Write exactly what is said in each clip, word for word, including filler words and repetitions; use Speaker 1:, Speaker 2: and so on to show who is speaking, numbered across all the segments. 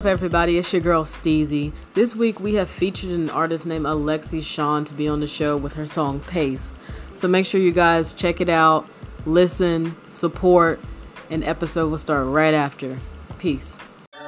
Speaker 1: everybody? It's your girl Steezy. This week we have featured an artist named Alexi Sean to be on the show with her song Pace. So make sure you guys check it out, listen, support. An episode will start right after. Peace.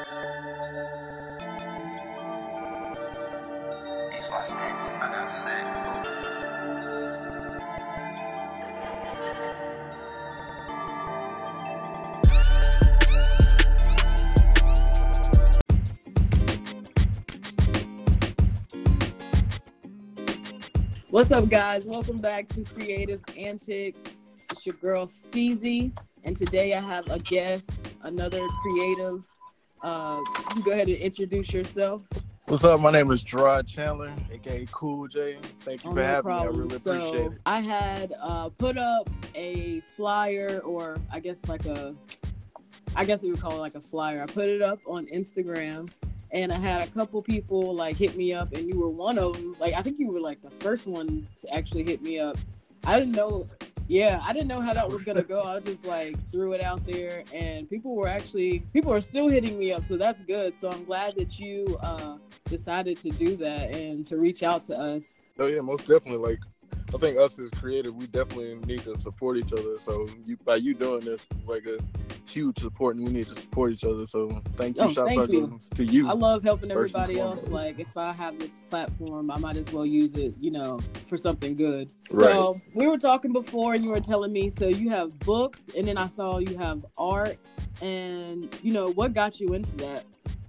Speaker 1: What's up, guys? Welcome back to Creative Antics. It's your girl Steezy, and today I have a guest, another creative. Uh, you can go ahead and introduce yourself.
Speaker 2: What's up? My name is Gerard Chandler, aka Cool J. Thank you
Speaker 1: oh,
Speaker 2: for
Speaker 1: no
Speaker 2: having
Speaker 1: problem.
Speaker 2: me. I really
Speaker 1: so
Speaker 2: appreciate it.
Speaker 1: I had uh, put up a flyer, or I guess like a, I guess we would call it like a flyer. I put it up on Instagram. And I had a couple people like hit me up, and you were one of them. Like, I think you were like the first one to actually hit me up. I didn't know, yeah, I didn't know how that was gonna go. I just like threw it out there, and people were actually, people are still hitting me up, so that's good. So I'm glad that you uh, decided to do that and to reach out to us.
Speaker 2: Oh yeah, most definitely. Like, I think us as creative, we definitely need to support each other. So you, by you doing this, it's like a huge support, and we need to support each other. So thank you.
Speaker 1: Oh,
Speaker 2: Shouts
Speaker 1: thank
Speaker 2: out
Speaker 1: you.
Speaker 2: to you.
Speaker 1: I love helping
Speaker 2: first and
Speaker 1: everybody else.
Speaker 2: foremost.
Speaker 1: Like, if I have this platform, I might as well use it, you know, for something good.
Speaker 2: Right.
Speaker 1: So we were talking before, and you were telling me, so you have books, and then I saw you have art, and, you know, what got you into that?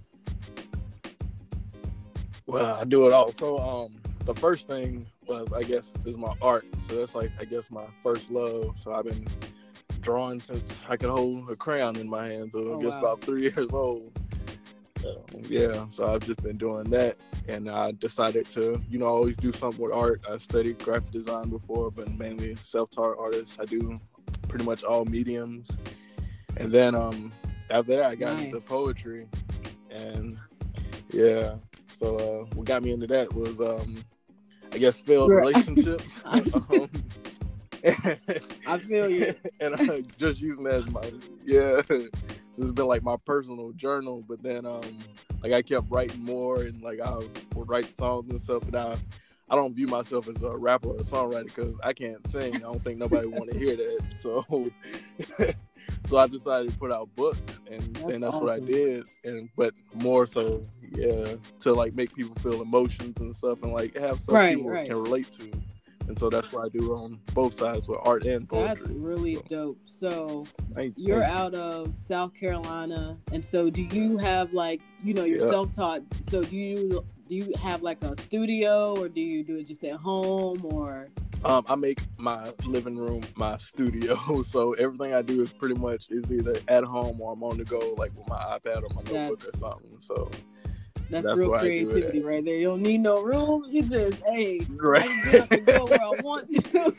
Speaker 2: Well, I do it all. So um, the first thing was, I guess, is my art. So that's like, I guess, my first love. So I've been drawing since I could hold a crayon in my hand. So
Speaker 1: Oh,
Speaker 2: I guess
Speaker 1: wow.
Speaker 2: about three years old. Um, yeah, so I've just been doing that. And I decided to, you know, always do something with art. I studied graphic design before, but mainly self-taught artist. I do pretty much all mediums. And then um, after that, I got
Speaker 1: Nice.
Speaker 2: into poetry. And yeah, so uh, what got me into that was, um, I guess, failed
Speaker 1: Right.
Speaker 2: relationships. um,
Speaker 1: I feel you.
Speaker 2: And I just using that as my, yeah. So it's been like my personal journal, but then um, like I kept writing more, and like I would write songs and stuff, but I, I don't view myself as a rapper or a songwriter because I can't sing. I don't think nobody want to hear that. So, so I decided to put out books, and
Speaker 1: That's
Speaker 2: and that's what I
Speaker 1: awesome.
Speaker 2: did. And but more so, yeah, to like make people feel emotions and stuff, and like have stuff
Speaker 1: Right,
Speaker 2: people
Speaker 1: right.
Speaker 2: can relate to. And so that's what I do on both sides with art and poetry.
Speaker 1: That's really
Speaker 2: So,
Speaker 1: dope. So
Speaker 2: thank you.
Speaker 1: you're
Speaker 2: Thank
Speaker 1: out of South Carolina, and so do you have like, you know, you're
Speaker 2: Yeah.
Speaker 1: self-taught, so do you do you have like a studio, or do you do it just at home, or
Speaker 2: Um, I make my living room my studio, so everything I do is pretty much is either at home or I'm on the go, like with my iPad or my notebook
Speaker 1: That's-
Speaker 2: or something. So
Speaker 1: that's,
Speaker 2: That's
Speaker 1: real
Speaker 2: why I do it
Speaker 1: creativity
Speaker 2: at.
Speaker 1: right there. You don't need no room. You just, hey, I
Speaker 2: right,
Speaker 1: can get up and go where I want to.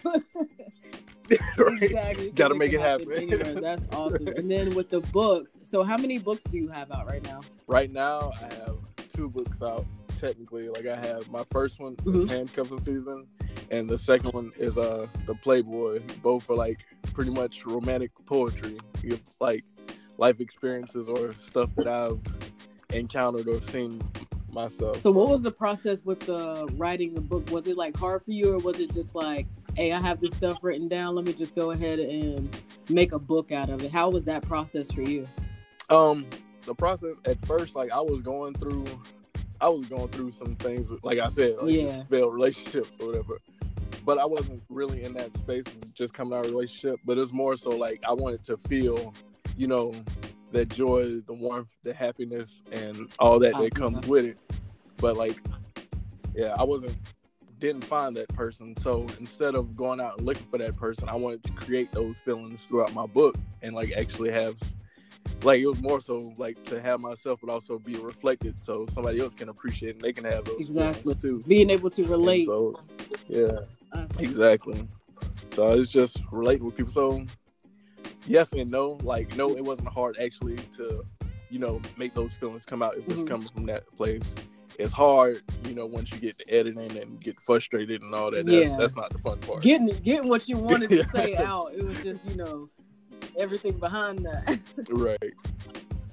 Speaker 2: right.
Speaker 1: Exactly.
Speaker 2: Gotta
Speaker 1: It
Speaker 2: make
Speaker 1: can
Speaker 2: it happen.
Speaker 1: anywhere. That's awesome. And then with the books, so how many books do you have out right now?
Speaker 2: Right now, I have two books out. Technically, like I have my first one
Speaker 1: Mhm.
Speaker 2: is Handcuffing Season, and the second one is uh the Playboy. Both are like pretty much romantic poetry, You- like life experiences or stuff that I've encountered or seen myself.
Speaker 1: So what was the process with the writing the book? Was it like hard for you, or was it just like, hey, I have this stuff written down, let me just go ahead and make a book out of it? How was that process for you?
Speaker 2: Um, the process at first, like I was going through, I was going through some things. Like I said, like
Speaker 1: Yeah.
Speaker 2: failed relationships or whatever. But I wasn't really in that space of just coming out of a relationship. But it's more so like I wanted to feel, you know, that joy, the warmth, the happiness, and all that
Speaker 1: Oh,
Speaker 2: that comes
Speaker 1: yeah.
Speaker 2: with it. But like, yeah, I wasn't, didn't find that person. So instead of going out and looking for that person, I wanted to create those feelings throughout my book and like actually have, like it was more so like to have myself, but also be reflected so somebody else can appreciate it and they can have those
Speaker 1: Exactly.
Speaker 2: feelings too.
Speaker 1: Being able to
Speaker 2: And
Speaker 1: relate.
Speaker 2: so, yeah,
Speaker 1: Us.
Speaker 2: exactly. So it's just relating with people. So yes and no. Like no, it wasn't hard actually to, you know, make those feelings come out if it's
Speaker 1: Mhm.
Speaker 2: coming from that place. It's hard, you know, once you get to editing and get frustrated and all that.
Speaker 1: Yeah.
Speaker 2: That that's not the fun part.
Speaker 1: Getting getting what you wanted to
Speaker 2: Yeah.
Speaker 1: say out. It was just, you know, everything behind that.
Speaker 2: Right.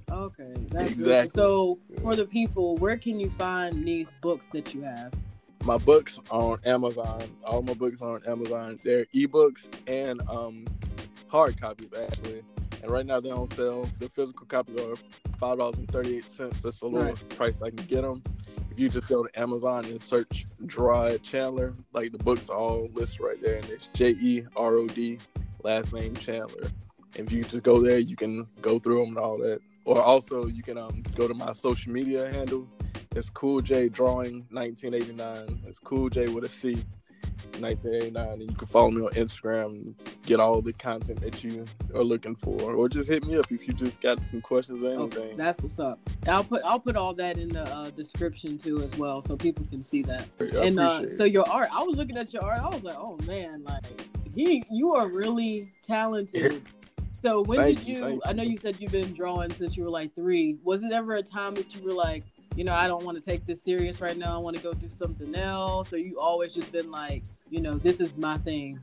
Speaker 1: Okay, that's
Speaker 2: Exactly.
Speaker 1: really, so for the people, where can you find these books that you have?
Speaker 2: My books are on Amazon. All my books are on Amazon. They're ebooks and um, hard copies, actually. And right now they're on sale. The physical copies are five dollars and thirty-eight cents. That's the lowest
Speaker 1: Right.
Speaker 2: price I can get them. If you just go to Amazon and search Gerard Chandler, like the books are all listed right there. And it's J E R O D, last name Chandler. And if you just go there, you can go through them and all that. Or also, you can um, go to my social media handle. It's Cool J Drawing nineteen eighty-nine. It's Cool J with a C, nineteen eighty-nine. And you can follow me on Instagram and get all the content that you are looking for. Or just hit me up if you just got some questions or anything.
Speaker 1: Okay, that's what's up. I'll put I'll put all that in the uh, description too as well, so people can see that.
Speaker 2: I
Speaker 1: And uh,
Speaker 2: appreciate
Speaker 1: so your art, I was looking at your art. I was like, oh man, like he, you are really talented. So when
Speaker 2: Thank
Speaker 1: did
Speaker 2: you,
Speaker 1: you?
Speaker 2: thank
Speaker 1: I know
Speaker 2: you.
Speaker 1: you said you've been drawing since you were like three. Was it ever a time that you were like, you know, I don't want to take this serious right now. I want to go do something else. Or you always just been like, you know, this is my thing.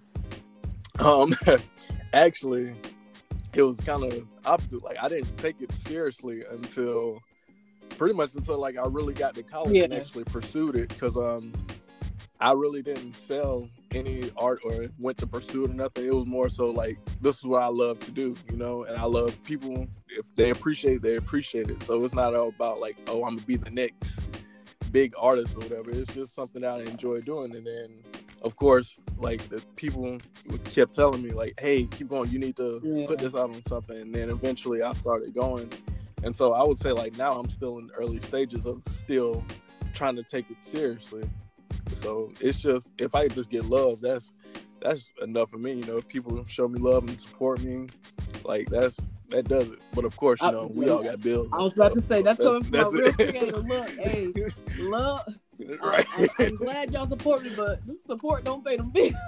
Speaker 2: Um, actually, it was kind of opposite. Like I didn't take it seriously until pretty much until like I really got to college
Speaker 1: Yeah.
Speaker 2: and actually pursued it. Because um, I really didn't sell any art or went to pursue it or nothing. It was more so like this is what I love to do, you know. And I love people. If they appreciate it, they appreciate it. So it's not all about like, oh, I'm gonna be the next big artist or whatever. It's just something that I enjoy doing. And then, of course, like the people kept telling me, like, "Hey, keep going. You need to
Speaker 1: Yeah.
Speaker 2: put this out on something." And then eventually, I started going. And so I would say, like, now I'm still in the early stages of still trying to take it seriously. So it's just if I just get love, that's that's enough for me. You know, if people show me love and support me, like that's that does it. But of course, you
Speaker 1: I-
Speaker 2: know, we all got bills.
Speaker 1: I
Speaker 2: and
Speaker 1: was about to
Speaker 2: stuff,
Speaker 1: say
Speaker 2: so
Speaker 1: that's coming from a
Speaker 2: that's
Speaker 1: real
Speaker 2: it.
Speaker 1: creator. Look, hey, love.
Speaker 2: Right.
Speaker 1: I, I, I'm glad y'all support me, but support don't pay them bills.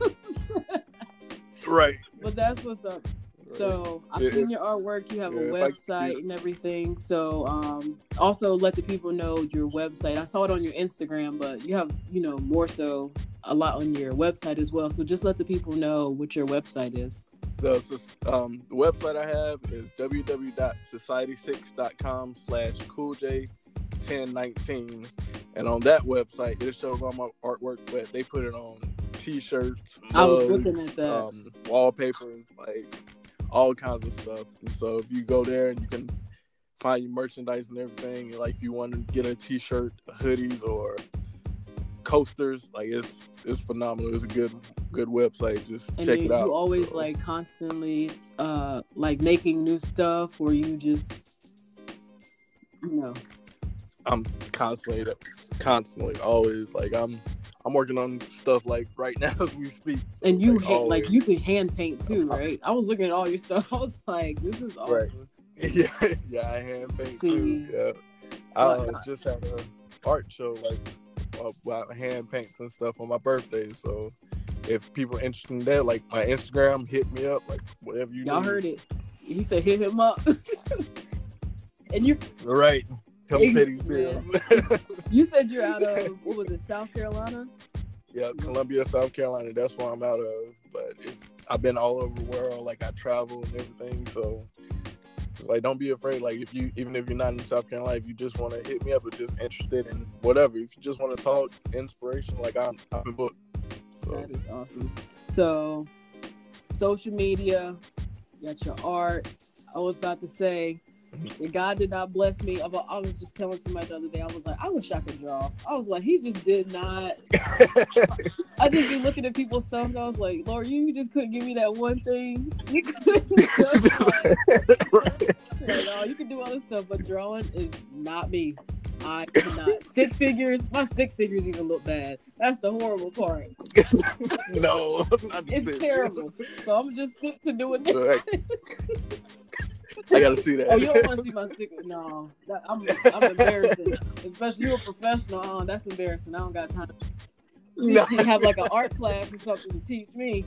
Speaker 2: Right.
Speaker 1: But that's what's up. So I've
Speaker 2: Yeah,
Speaker 1: seen
Speaker 2: if-
Speaker 1: your artwork. You have
Speaker 2: yeah,
Speaker 1: a
Speaker 2: if I could
Speaker 1: website
Speaker 2: do-
Speaker 1: and everything. So um, also let the people know your website. I saw it on your Instagram, but you have, you know, more so a lot on your website as well. So just let the people know what your website is.
Speaker 2: The, um, the website I have is w w w dot society six dot com slash cool j ten nineteen. And on that website, it shows all my artwork, but they put it on t-shirts,
Speaker 1: I was
Speaker 2: mugs,
Speaker 1: looking at that.
Speaker 2: um, wallpapers, like all kinds of stuff. And so if you go there and you can find your merchandise and everything, like if you want to get a t-shirt, hoodies, or coasters, like it's it's phenomenal. It's a good good website. Just
Speaker 1: And
Speaker 2: check
Speaker 1: you,
Speaker 2: it out.
Speaker 1: you always
Speaker 2: So,
Speaker 1: like constantly uh like making new stuff, or you just, you know.
Speaker 2: I'm constantly, constantly, always like I'm, I'm working on stuff like right now as we speak. So,
Speaker 1: And you
Speaker 2: like,
Speaker 1: ha- like
Speaker 2: always.
Speaker 1: you can hand paint too, right? I was looking at all your stuff. I was like, this is awesome.
Speaker 2: Right. yeah, yeah, I hand paint
Speaker 1: See.
Speaker 2: too. Yeah, I
Speaker 1: Well,
Speaker 2: uh, just had a art show like uh, about hand paints and stuff on my birthday. So if people are interested in that, like my Instagram, hit me up, like whatever you
Speaker 1: Y'all
Speaker 2: need.
Speaker 1: heard it. He said hit him up. And you
Speaker 2: Right. Come
Speaker 1: Ex-
Speaker 2: pay these bills.
Speaker 1: you said you're out of, what was it, South Carolina?
Speaker 2: Yeah, Columbia, South Carolina. That's where I'm out of. But it's, I've been all over the world. Like I travel and everything. So it's like, don't be afraid. Like if you, even if you're not in South Carolina, if you just want to hit me up or just interested in whatever, if you just want to talk inspiration, like I'm, I'm booked. So
Speaker 1: That is awesome. So social media, you got your art. I was about to say, if God did not bless me. About, I was just telling somebody the other day, I was like, I wish I could draw. I was like, he just did not. I just be looking at people's stuff and I was like, Lord, you just couldn't give me that one thing. You couldn't just, like, oh, you can do other stuff, but drawing is not me. I cannot. Stick figures, my stick figures even look bad. That's the horrible part.
Speaker 2: no, not the
Speaker 1: It's
Speaker 2: same.
Speaker 1: terrible. So I'm just stick to doing that.
Speaker 2: Right. I gotta see that.
Speaker 1: Oh, you don't want to see my sticker? No, that, I'm, I'm embarrassing. Especially you a professional. Oh, that's embarrassing. I don't got time. You
Speaker 2: No.
Speaker 1: need to have like an art class or something to teach me.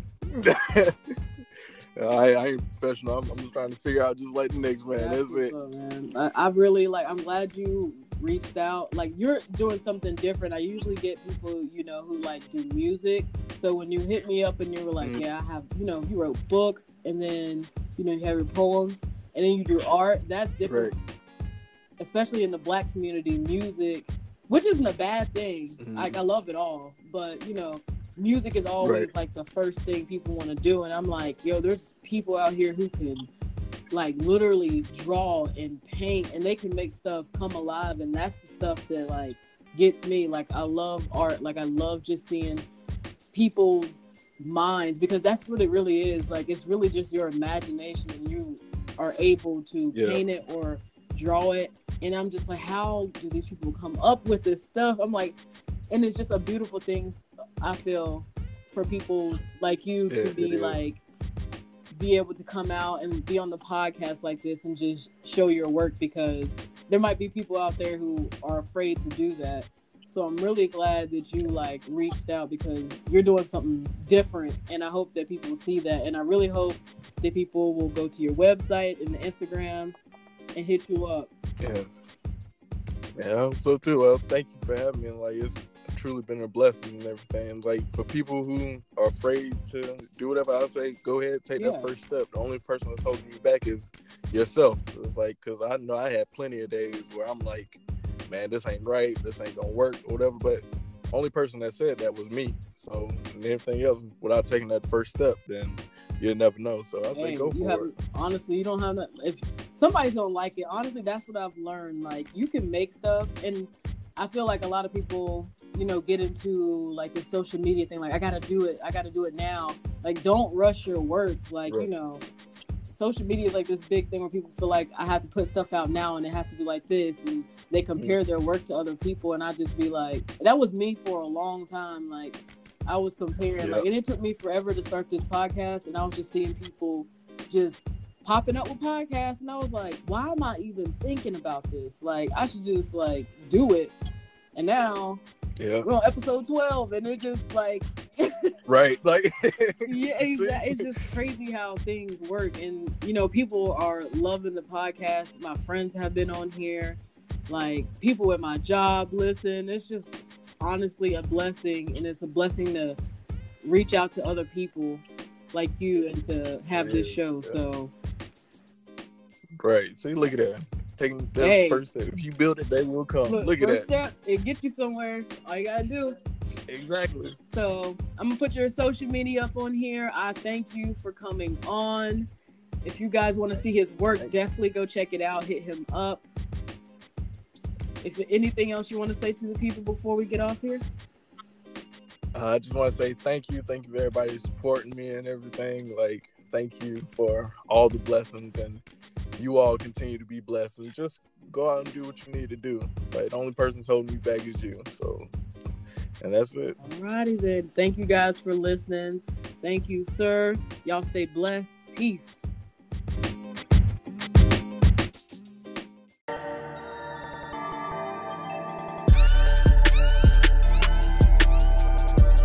Speaker 2: I, I ain't professional. I'm, I'm just trying to figure out just like the next man. That's,
Speaker 1: what's
Speaker 2: it.
Speaker 1: up, man. I, I really like. I'm glad you reached out. Like you're doing something different. I usually get people, you know, who like do music. So when you hit me up and you were like,
Speaker 2: Mhm.
Speaker 1: yeah, I have, you know, you wrote books and then you know you have your poems. and then you do art, that's different.
Speaker 2: Right.
Speaker 1: Especially in the Black community, music, which isn't a bad thing.
Speaker 2: Mm-hmm.
Speaker 1: Like, I love it all, but you know, music is always
Speaker 2: right.
Speaker 1: like the first thing people want to do, and I'm like, yo, there's people out here who can like literally draw and paint, and they can make stuff come alive, and that's the stuff that like gets me. Like, I love art. Like, I love just seeing people's minds, because that's what it really is. Like, it's really just your imagination, and you are able to
Speaker 2: yeah.
Speaker 1: paint it or draw it. And I'm just like, how do these people come up with this stuff? I'm like, and it's just a beautiful thing, I feel, for people like you
Speaker 2: yeah,
Speaker 1: to be like, be able to come out and be on the podcast like this and just show your work, because there might be people out there who are afraid to do that. So I'm really glad that you like reached out, because you're doing something different, and I hope that people see that. And I really hope that people will go to your website and the Instagram and hit you up.
Speaker 2: Yeah. Yeah, I hope so too. Well, thank you for having me. Like, it's truly been a blessing and everything. Like, for people who are afraid to do whatever I say, go ahead, take
Speaker 1: Yeah.
Speaker 2: that first step. The only person that's holding you back is yourself. It's like, because I know I had plenty of days where I'm like, man, this ain't right, this ain't gonna work, or whatever. But only person that said that was me. So, and everything else, without taking that first step, then you'll never know. So I say
Speaker 1: Hey,
Speaker 2: go
Speaker 1: you
Speaker 2: for
Speaker 1: have,
Speaker 2: it.
Speaker 1: honestly, you don't have to, if somebody's don't like it, honestly, that's what I've learned. Like, you can make stuff, and I feel like a lot of people, you know, get into like the social media thing, like, I gotta do it, I gotta do it now. Like, don't rush your work. Like,
Speaker 2: Right.
Speaker 1: you know, social media is like this big thing where people feel like I have to put stuff out now and it has to be like this, and they compare their work to other people, and I just be like, that was me for a long time. Like, I was comparing,
Speaker 2: Yeah.
Speaker 1: like, and it took me forever to start this podcast, and I was just seeing people just popping up with podcasts, and I was like, why am I even thinking about this? Like, I should just like do it. And now
Speaker 2: Yeah.
Speaker 1: we're on episode twelve, and it just like
Speaker 2: Right. Like,
Speaker 1: yeah, exactly. It's just crazy how things work. And you know, people are loving the podcast. My friends have been on here, like people at my job listen. It's just honestly a blessing, and it's a blessing to reach out to other people like you and to have
Speaker 2: It
Speaker 1: this
Speaker 2: is,
Speaker 1: show.
Speaker 2: yeah.
Speaker 1: So
Speaker 2: right. See, look at that. Taking that
Speaker 1: Hey.
Speaker 2: first step. If you build it, they will come.
Speaker 1: look,
Speaker 2: Look, at
Speaker 1: first
Speaker 2: that.
Speaker 1: step, it gets you somewhere. All you gotta do.
Speaker 2: Exactly.
Speaker 1: So I'm gonna put your social media up on here. I thank you for coming on. If you guys want to see his work, definitely go check it out. Hit him up. If anything else you want to say to the people before we get off here?
Speaker 2: Uh, I just want to say thank you. Thank you for everybody supporting me and everything. Like, thank you for all the blessings, and you all continue to be blessed. And just go out and do what you need to do. Like, the only person's holding you back is you. So, and that's it.
Speaker 1: Alrighty then. Thank you guys for listening. Thank you, sir. Y'all stay blessed. Peace.